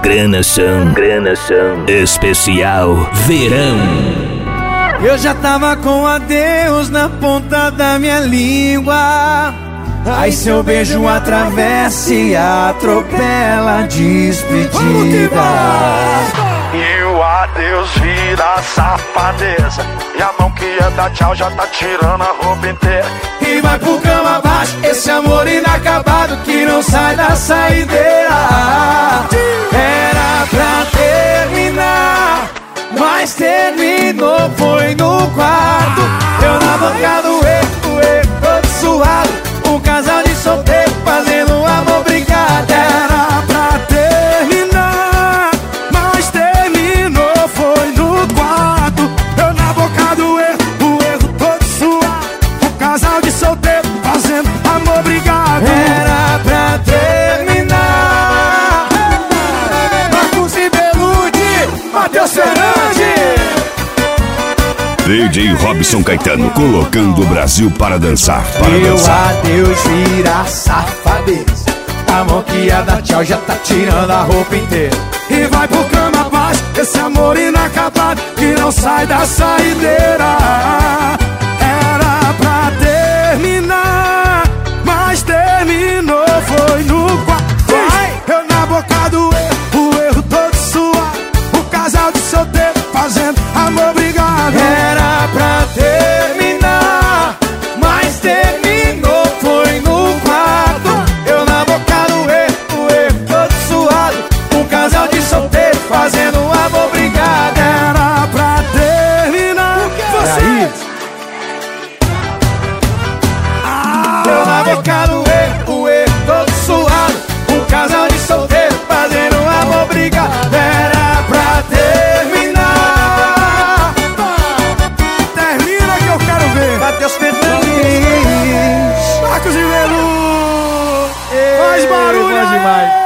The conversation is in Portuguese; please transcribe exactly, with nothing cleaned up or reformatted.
Granação, granação, especial verão. Eu já tava com adeus na ponta da minha língua. Aí seu beijo atravessa e atropela a despedida. E o adeus vira safadeza, e a mão que ia dar tchau já tá tirando a roupa inteira. E vai pro cama abaixo, esse amor inacabado que não sai da saideira. Era pra terminar, mas terminou, foi no quarto. Eu na banca do erro, erro todo suado, um casal de solteiro fazendo amor brigado. Era pra terminar, mas terminou, foi no quarto. Eu na boca do erro, o erro todo suado, um casal de solteiro fazendo amor brigado. Era pra terminar, Marcos e Belucci, Matheus Fernandes, D J Robson Caetano, colocando o Brasil para dançar, para meu dançar. adeus vira safadeza, a mão que ia dar tchau já tá tirando a roupa inteira. E vai pro cama abaixo, esse amor inacabado que não sai da saideira. Era pra terminar, mas terminou, foi no quarto. Eu na boca do erro, o erro todo suado, o casal de solteiro fazendo amor brigado. Era pra terminar, mas terminou, foi no quarto. Eu na boca do erro, o erro todo suado, um casal de solteiro fazendo amor brigado. Era pra terminar, vocês. Eu na boca do erro, o erro todo suado, um casal de solteiro fazendo amor brigado. Era pra terminar, termina que eu quero ver. Matheus Fernandes, Marcos e Velu, faz barulho aí.